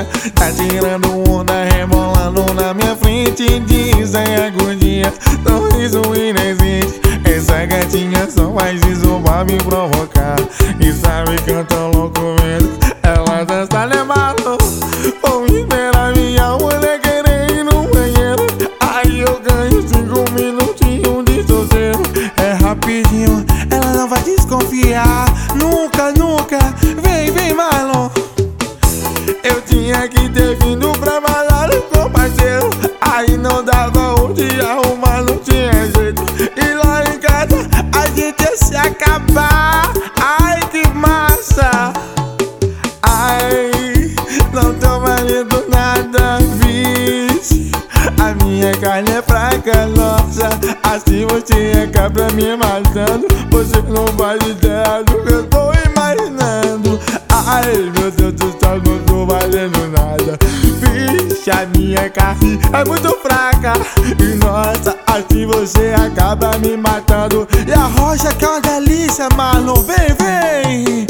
Tá tirando onda, rebolando na minha frente. Diz aí gordinha, sorriso inexiste. Essa gatinha só faz isso pra me provocar. E sabe que eu tô louco mesmo, ela dança levando. Vou esperar minha mulher querer ir no banheiro. Aí eu ganho 5 minutinhos de sossego. É rapidinho, ela não vai desconfiar. Nunca, nunca, vem Marlon. Eu tinha que ter vindo pra balada com o parceiro. Aí não dava onde arrumar, não tinha jeito. E lá em casa a gente ia se acabar. Ai que massa. Ai, não tô valendo nada, vixe. A minha carne é fraca, nossa. Assim você acaba me matando. Você não faz ideia do que eu tô imaginando. Ai, meu Deus do céu, não tô valendo nada. Vixe, a minha carne é muito fraca. E nossa, assim você acaba me matando. E a rocha que é uma delícia, Marlon, vem.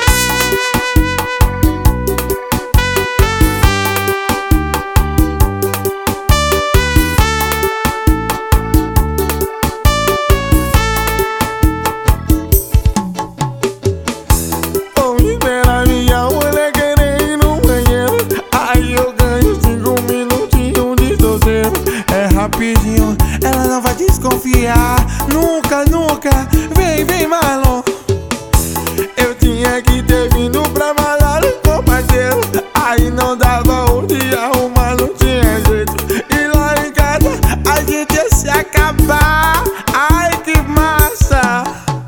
Rapidinho, ela não vai desconfiar. Nunca, nunca, vem Marlon. Eu tinha que ter vindo pra balada com o parceiro. Aí não dava onde arrumar, não tinha jeito. E lá em casa a gente ia se acabar. Ai que massa.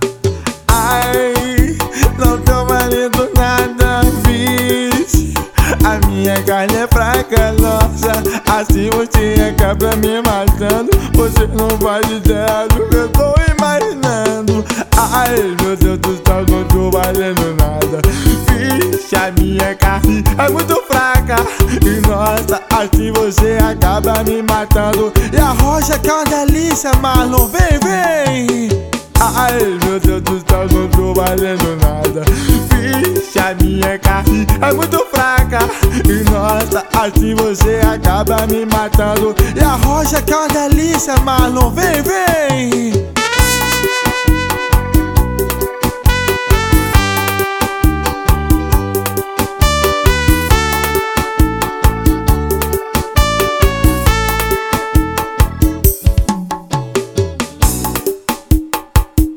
Ai, não tô valendo nada, vixe. A minha carne é fraca, nossa. Assim você acaba me matando. Você não faz ideia do que eu tô imaginando. Ai, meu Deus do céu, não tô valendo nada. Vixe, a minha carne é muito fraca. E nossa, assim você acaba me matando. E a rocha que é uma delícia, Marlon, vem. Ai, meu Deus do céu, não tô valendo nada. Vixe, a minha carne é muito fraca. E nossa, assim você acaba me matando. E a rocha que é uma delícia, Marlon, vem.